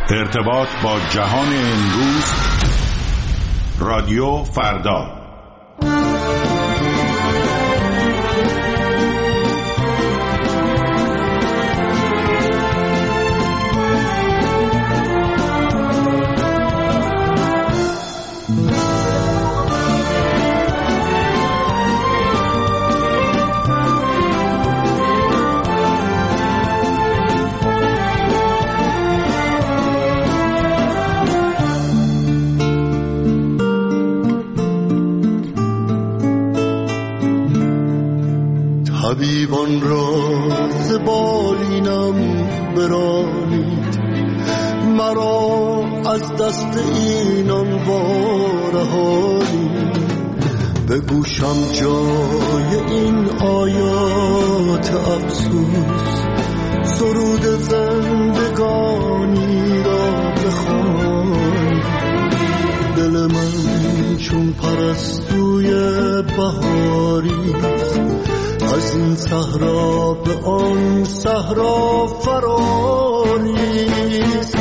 ارتباط با جهان امروز، رادیو فردا. طبیبان را ز بالینم برانید، مرا از دست اینان وارهانید. به گوشم جای این آیات افسوس، سرود زندگانی را بخوانید. دل من چون پرستوی بهاری، از این صحرا به آن صحرا فراریست.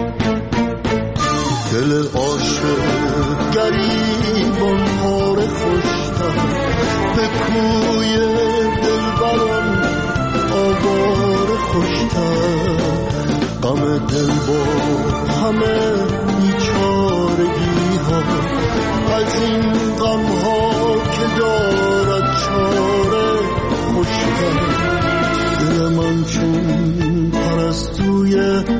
دل عاشق گریبان پاره خوشتر، به کوی دلبران آواره خوشتر. غم دل با همه بیچارگی ها، از این غم ها که دارد چاره خوشتر. دل من چون پرستوی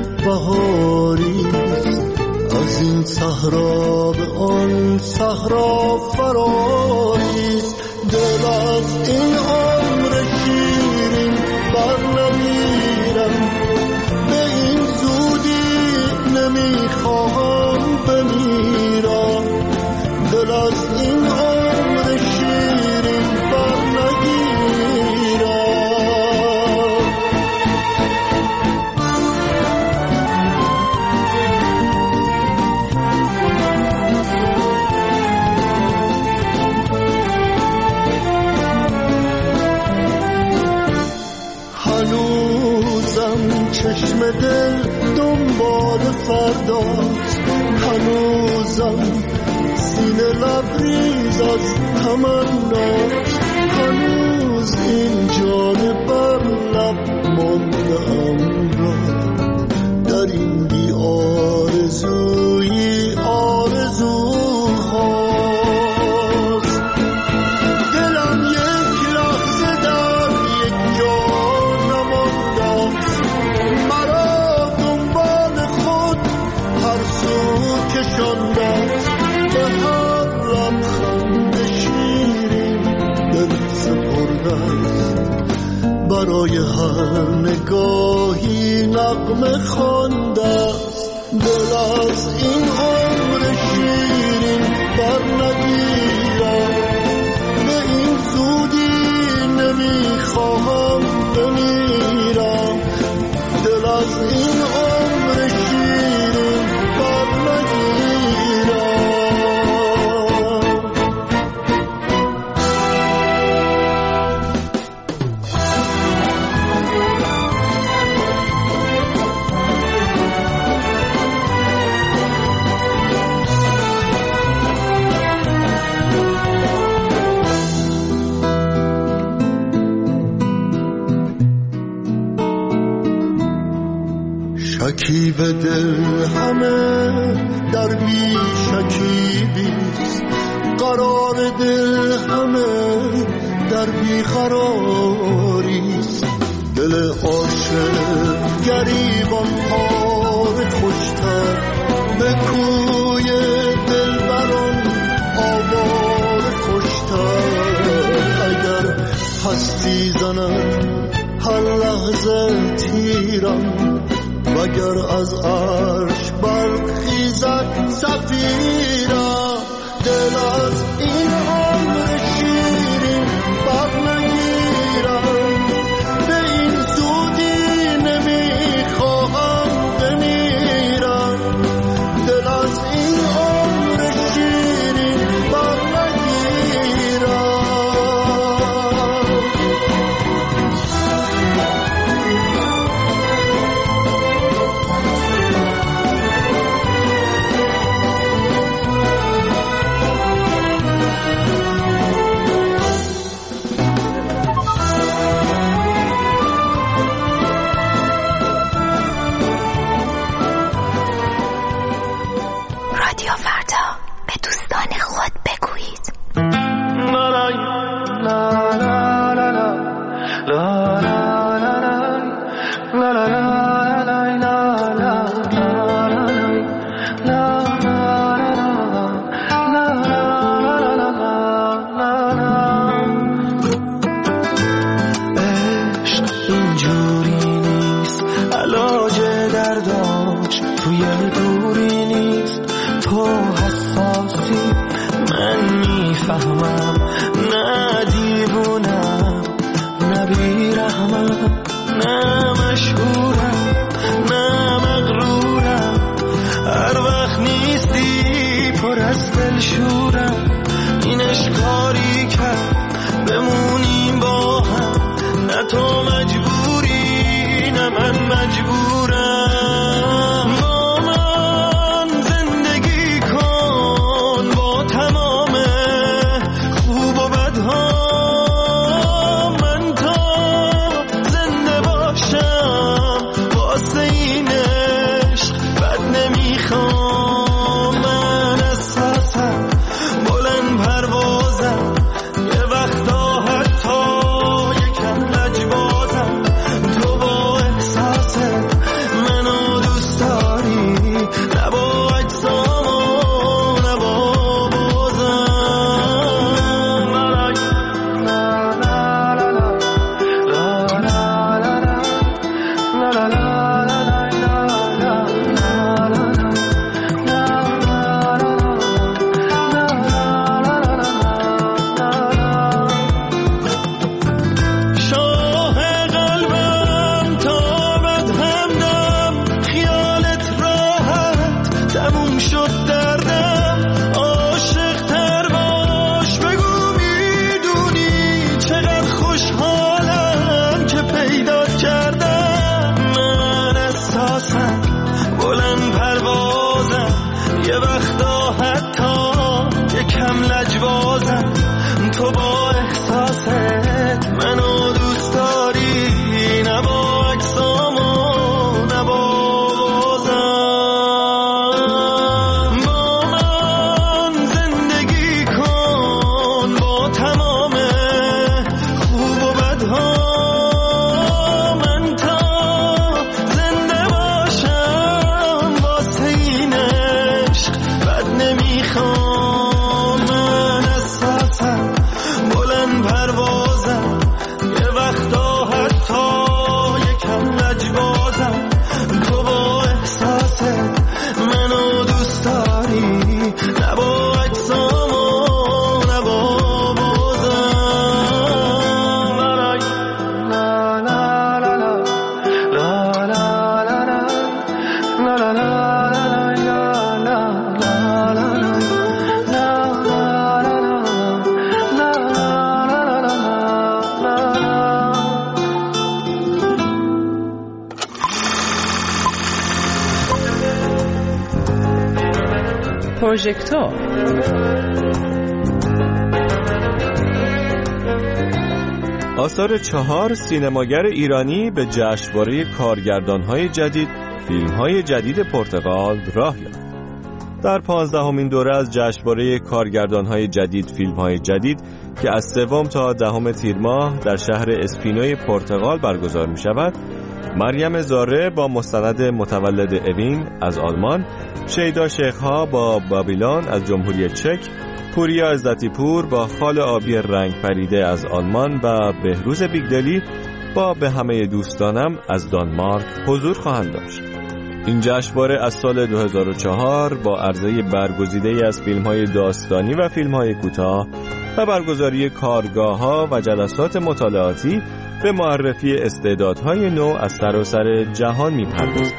بهاریست، از این صحرا به آن صحرا فراریست. دل از این عمر شیرین بر نمیرم، به این زودی نمیخواهم بمیرم. دل از این عمر شیرین بر نگیرم. هنوزم چشم دل دنبال فرداست، هنوزم سینه لبریز از تمناست. هنوز این جان بر لب مانده ام را، در این بی آرزویی آرزوهاست. دلم یک لحظه در یک جا نمانده است، مرا دنبال خود هر سو کشانده است. به هر لبخند شیرین دل سپرده است، برای هر نگاهی نغمه خوانده است. دل از این عمر شیرین بر نگیرم، به این زودی نمیخواهم بمیرم. دل از این عمر شیرین بر نگیرم. شکیب دل همه در بی شکیبیست، قرار دل همه در بی قراریست. دل عاشق گریبان پاره خوشتر، به کوی دلبران آواره خوشتر. اگر هستی زند هر لحظه تیرم، وگر از عرش برخیزد صفیرم. دل از این عمر شیرین بر نگیرم، به این زودی نمیخواهم بمیرم. دل از این عمر شیرین بر نگیرم. برداشت توی دوری نیست، تو حساسی من میفهمم، نه دیوونم نه بیرحمم، نه مشهورم نه مغرورم، هر وقت نیستی پر از دلشورم، این اشکاری کرد بمونیم با هم، نه تو مجبوری نه من مجبورم، با من زندگی کن با تمام خوب و بدها، من تا زنده باشم واسه این عشق بد نمیخوام، من احساسم بلند پروازم، یه وقتا حتی یکم لجبازم، تو با احساست منو دوست داری، نه با اجسام و نه با شاه قلبم تا ابد همدم، خیالت راحت تموم شد دردم، عاشق تر باش بگو میدونی چقدر خوشحالم که پیدات کردم، من احساسم بلند پروازم، یه وقتا حتی یکم لجبازم، تو با احساست منو دوست داری، نه با اجسام و نه با بازم، با من زندگی کن با تمام خوب و بدها، من تا زنده باشم واسه این عشق بد نمیخوام، من احساسم بلند پروازم، یه وقتا حتی یکم لجبازم، تو با احساست منو دوست داری، نه با اجسام و نه با بازم، لا لا لا لا لا لا لا لا لا لا پروژکتور آثار 4 سینماگر ایرانی به جشنواره کارگردان‌های جدید فیلم‌های جدید پرتغال راه یافت. در 15مین دوره از جشنواره کارگردان‌های جدید فیلم‌های جدید که از 3 تا 10 تیر ماه در شهر اسپینوی پرتغال برگزار می‌شود، مریم زاره با مستند متولد اوین از آلمان، شیدا شیخ‌ها با بابیلون از جمهوری چک، پوریا عزتی پور با خال آبی رنگ پریده از آلمان و بهروز بیگدلی با به همه دوستانم از دانمارک حضور خواهند داشت. این جشنواره از سال 2004 با عرضه برگزیده‌ای از فیلم‌های داستانی و فیلم‌های کوتاه و برگزاری کارگاه‌ها و جلسات مطالعاتی به معرفی استعدادهای نو از سراسر جهان می‌پردازد.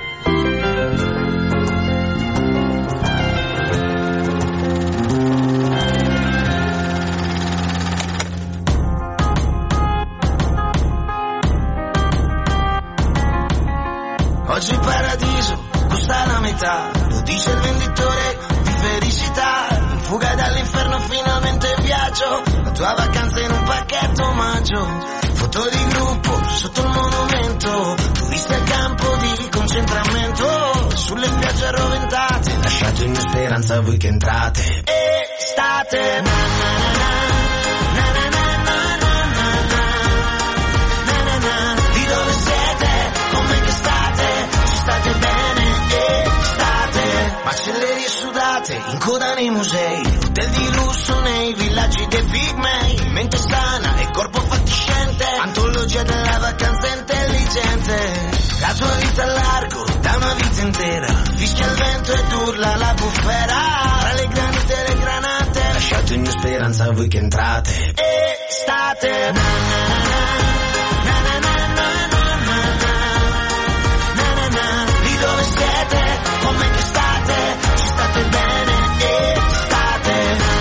Oggi il paradiso costa la metà, lo dice il venditore di felicità, in fuga dall'inferno finalmente in viaggio, la tua vacanza in un pacchetto omaggio, foto di gruppo sotto il monumento, turisti al campo di concentramento, sulle spiagge arroventate, lasciato in speranza voi che entrate, estate, na na na na na na na na na na na na, di dove siete, come che state, ci state bene, estate, macellerie sudate, in coda nei musei, hotel di lusso nei villaggi dei pigmei, mente sana e corpo fatiscente, antologia della vacanza intelligente, la tua vita a largo, da una vita speranza voi che entrate. Estate. Lì dove siete, come che state, ci state bene, estate.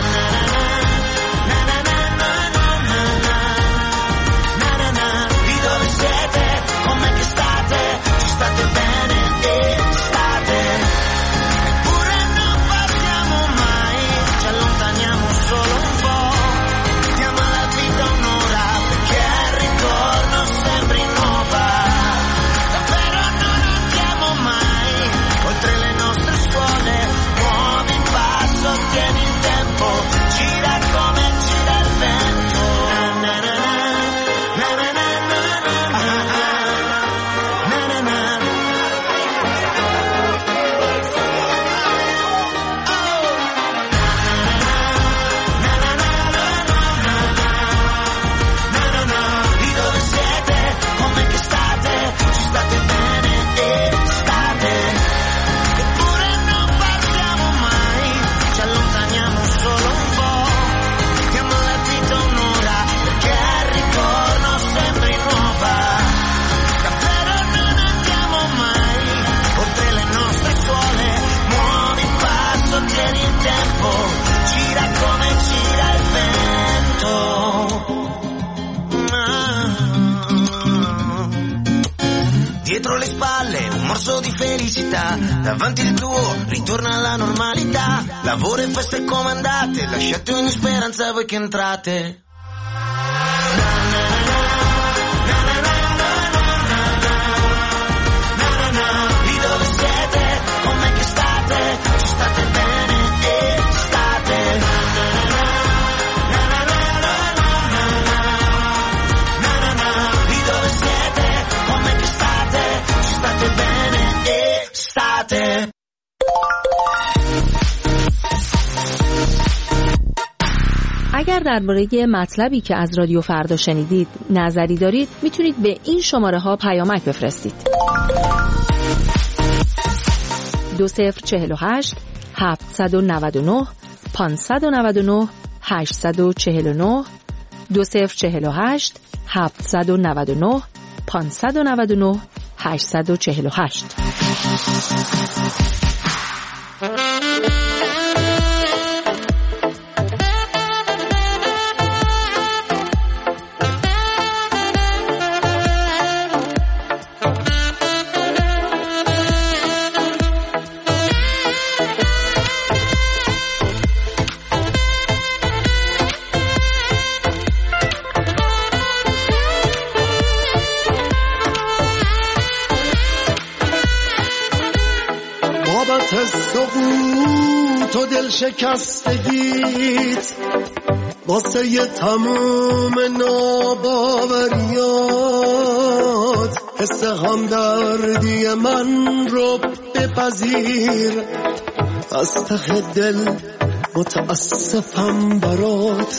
Lì dove siete, come che state, ci state bene, estate. Eppure non partiamo mai, ci allontaniamo solo un po'. Diamo alla vita un'ora, perché al ritorno sembri nuova. Davvero non andiamo mai oltre le nostre scuole. Muovi il passo, tieni il tempo, gira come gira il vento. Na na na, na na na na, na na na. Lì dove siete, come che state, ci state bene, estate. Eppure non partiamo mai, ci allontaniamo solo un po'. Diamo alla vita un'ora, perché al ritorno sembri nuova. Davvero non andiamo mai oltre le nostre scuole. Muovi il passo, tieni il tempo, gira come gira il vento. Dietro le spalle un morso di felicità, davanti il tuo ritorna alla normalità. Lavoro e feste comandate, lasciate ogni speranza voi che entrate. Lì dove siete, come che state, ci state bene, estate. Lì dove siete, come che state, ci state bene, estate. اگر درباره مطلبی که از رادیو فردا شنیدید نظری دارید میتونید به این شماره ها پیامک بفرستید. 2048 799 599 849 2048 799 599 848. بابت سقوط و دل شکستگیت، واسه ی تموم ناباوریات، حس همدردی من رو بپذیر، از ته دل متاسفم برات.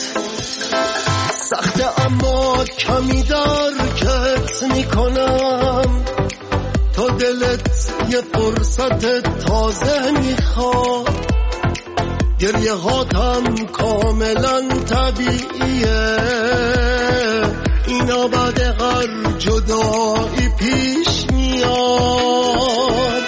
سخته اما کمی درکت میکنم، تو دلت یه فرصت تازه میخواد. گریه هاتم کاملا طبیعیه، اینا بعد هر جدایی پیش میاد.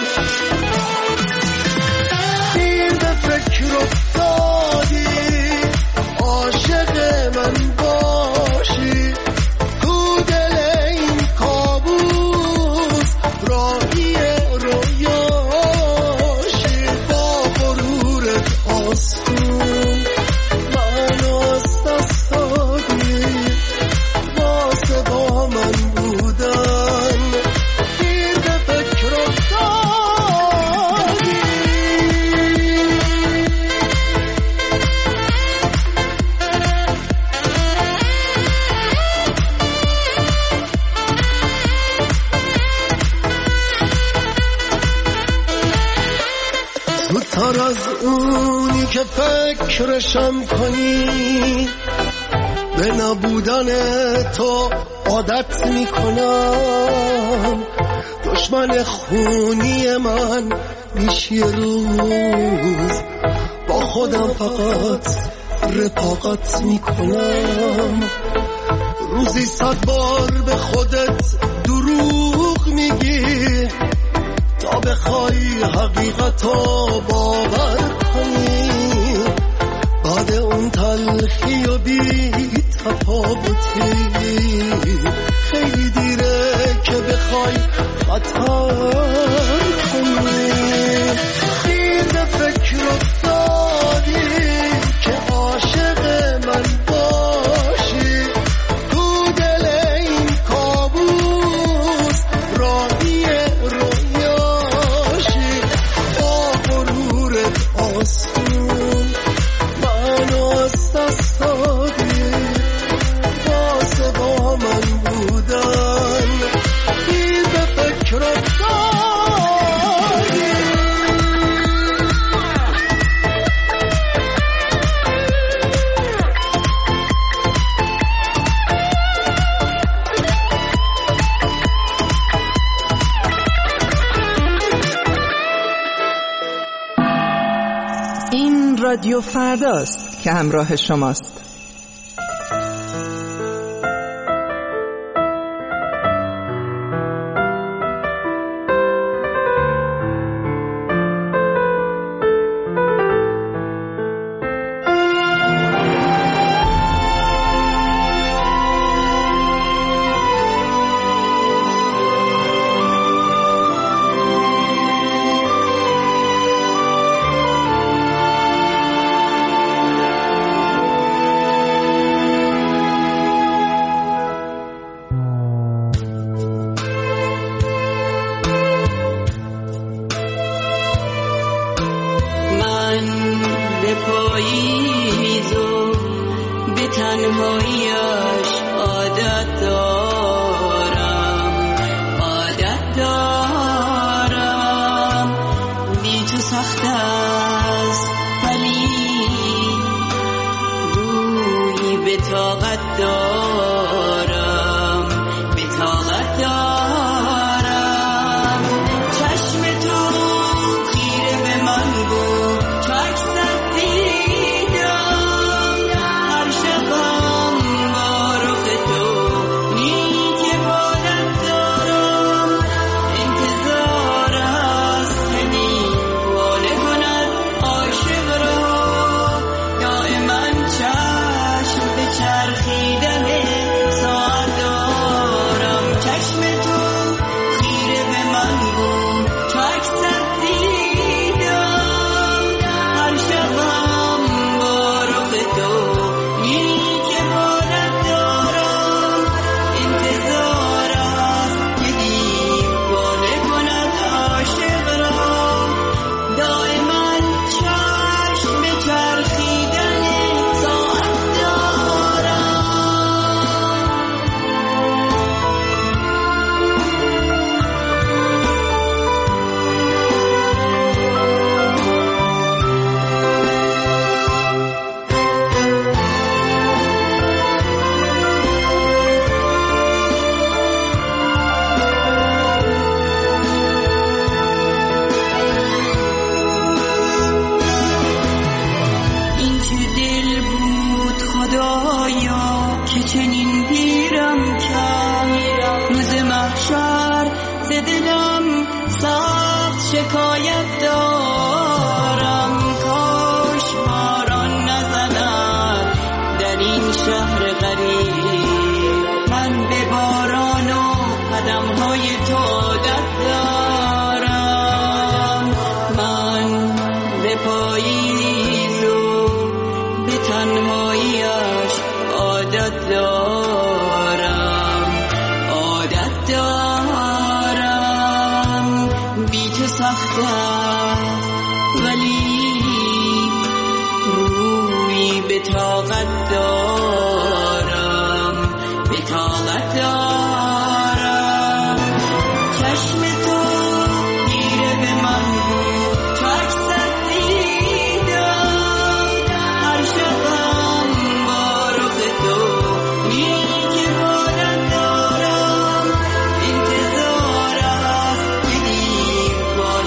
دیر به فکر افتادی، عاشق من باشی، تو دل این کابوس راهی رویاشی. با غرورت آسون منو از دست دادی، واسه با من بودن دیر به فکر افتادی. زودتر از اونی که فکرشم کنی، به نبودن تو عادت میکنم. دشمن خونی من میشی روز، با خودم فقط رفاقت میکنم. روزی 100 بار به خودت دروغ میگی تا بخوای حقیقتو باور کنی. بعد اون تلخی و بی تفاوتی خیلی دیره که بخوای خطا کنی. خیز فکر افتادی که عاشق من باشی، تو دل این کابوس راهی رویاشی. با غرورت آسون منو از دست دادی، واسه با من بودن خیز فکر افتادی. این رادیو فرداست که همراه شماست.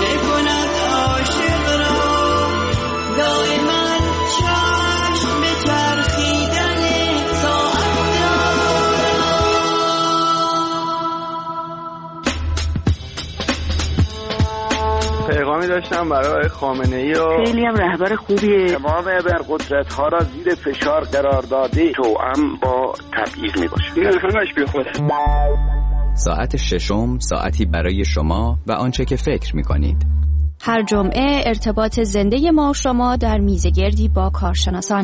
دائما چشم به پیغامی داشتم برای خامنه‌ای و خیلی هم رهبر خوبیه. تمام ابرقدرت‌ها را زیر فشار قرار داده توأم با تبعیض میباشه. این همش بیخوده. ساعت ششم ساعتی برای شما و آنچه که فکر می‌کنید. هر جمعه ارتباط زنده ما و شما در میزگردی با کارشناسان.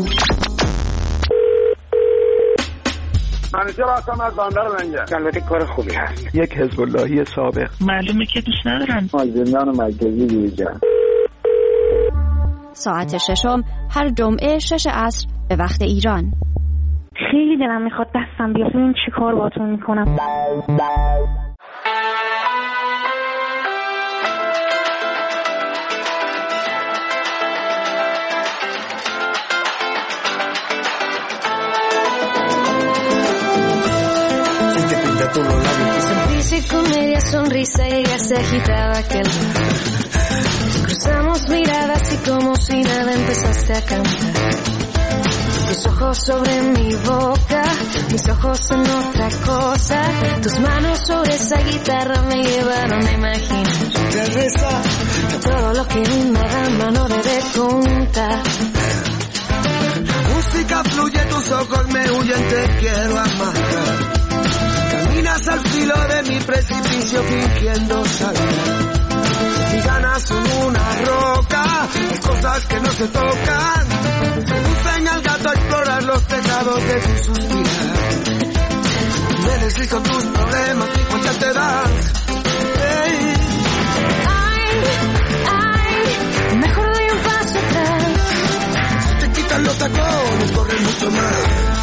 منیجر آسام از بندر منجر. البته کار خوبی هست. یک حزب اللهی سابق. معلومه که دوست ندارن. زندان مرکزی دیجا. ساعت ششم هر جمعه 6 عصر به وقت ایران. خیلی دلم میخواد دستم بیاد ببین چی کار باهاتون میکنم. Sentí con media sonrisa y ella se agitaba aquel. Cruzamos miradas y como si nada empezaste a cantar. Tus ojos sobre mi boca, mis ojos en otra cosa. Tus manos sobre esa guitarra me llevaron a imaginar todo lo que me da mano de contar. Música fluye, tus ojos me huyen, te quiero amar. Caminas al filo de mi precipicio fingiendo saltar. Mis ganas son una roca, hay cosas que no se tocan. Me enseña al gato a explorar los tejados de tu suspirar. Me deslizo tus problemas y cuenta te das. Hey. Ay, mejor doy un paso atrás. Si te quitan los tacones, corre mucho más.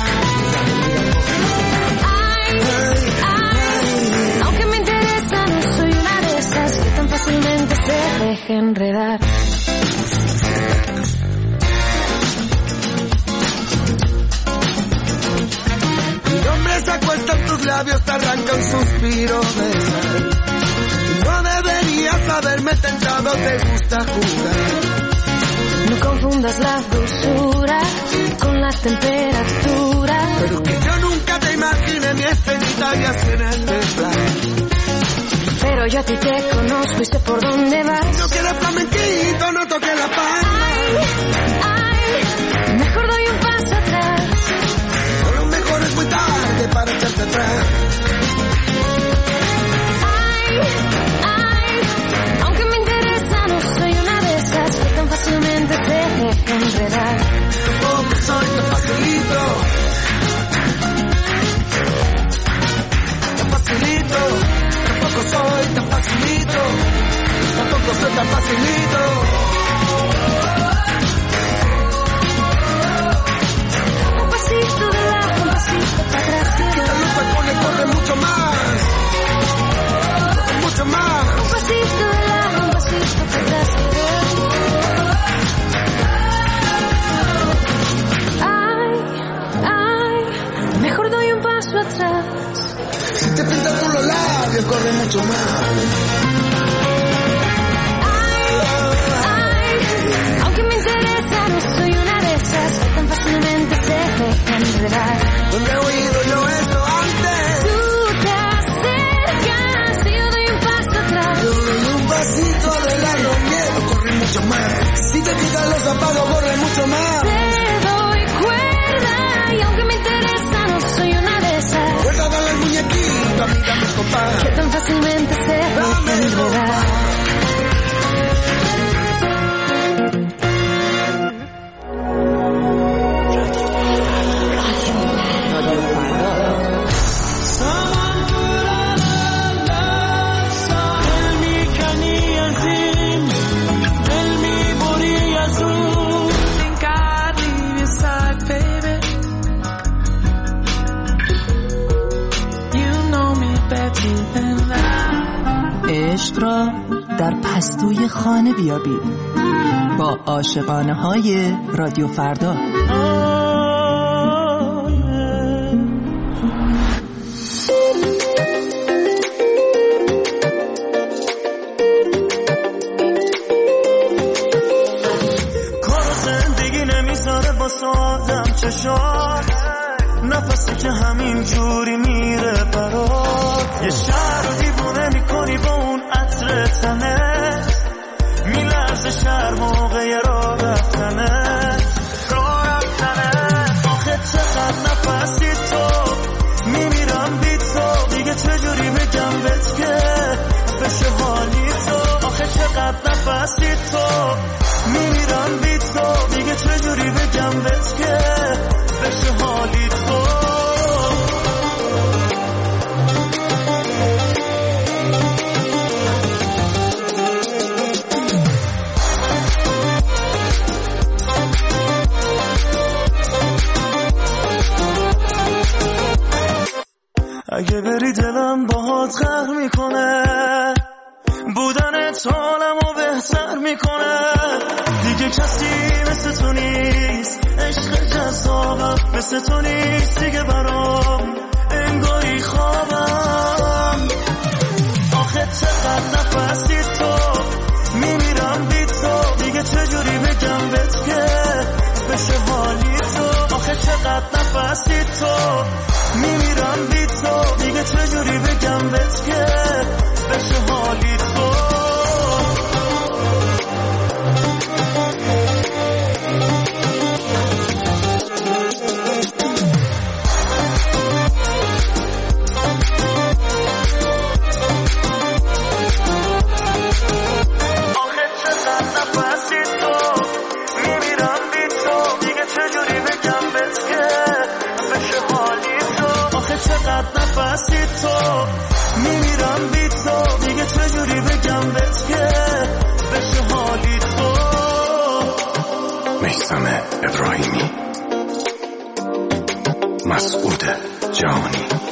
Aunque me interesa, no soy una de esas que tan fácilmente se deja enredar. Mi nombre se acuesta en tus labios, te arranca un suspiro de sal. No deberías haberme tentado, te gusta jugar. No confundas la dulzura con la temperatura. Pero que yo nunca te imaginé mi escenita y así en este plan. Pero yo a ti te conozco y sé por dónde vas. No quieres flamenquito, no toques la palma. Ay, mejor doy un paso atrás. O lo mejor es muy tarde para echarte atrás. Ay, aunque me interesa, no soy una de esas que tan fácilmente te deja enredar. Tampoco soy tan facilito. Tan facilito. Tampoco soy tan facilito. Tampoco soy tan facilito. Un pasito de lado, un pasito para atrás. Quita los tacones, corre mucho más. Mucho más. Un pasito de lado, un pasito para atrás. Ay, mejor doy un paso atrás. Si te pintas por los labios, corre mucho más. Ay, aunque me interesa, no soy una de esas que tan fácilmente se deja enredar. ¿Dónde he oído yo esto antes? Tú te acercas y yo doy un paso atrás. Yo doy un pasito adelante, miedo, corre mucho más. Si te quitas los zapatos, corre mucho más. Te doy cuerda y aunque me interesa, no soy una de esas. Cuerda, dale al muñequito, amiga, mi compadre. Que tan fácilmente se deja enredar. عشق را در پستوی خانه بیابید با عاشقانه های رادیو فردا. کار زندگی نمیذاره واسه آدم چشات، نفسی که همین جوری میره برات. یه شهر رو دیوونه میکنی با اون عطر تنت، شهر موقع راه رفتنه آخه چقدر نفسی تو میمیرم بی تو دیگه چجوری بگم بهت که بشه حالی تو آخه چقدر نفسی تو میمیرم بی تو دیگه چجوری بگم بهت که بشه حالی تو اگه بری دلم باهات قهر میکنه بودنت حالمو بهتر میکنه دیگه کسی مثل تو نیست عشق جذابم مثل تو نیست دیگه برام انگاری خوابم آخه چقدر نفسی تو میمیرم بی تو دیگه چجوری بگم بهت که بشه حالی تو آخه چقدر نفسی تو میمیرم بی تو دیگه چجوری بگم بهت که بشه حالی تو آخه چقدر نفسی تو میمیرم بی تو دیگه چجوری بگم بهت که بشه حالی تو آخه چقدر نفسی تو میمیرم بی تو دیگه چجوری بگم بهت که بشه حالی تو میثم ابراهیمی، مسعود جهانی.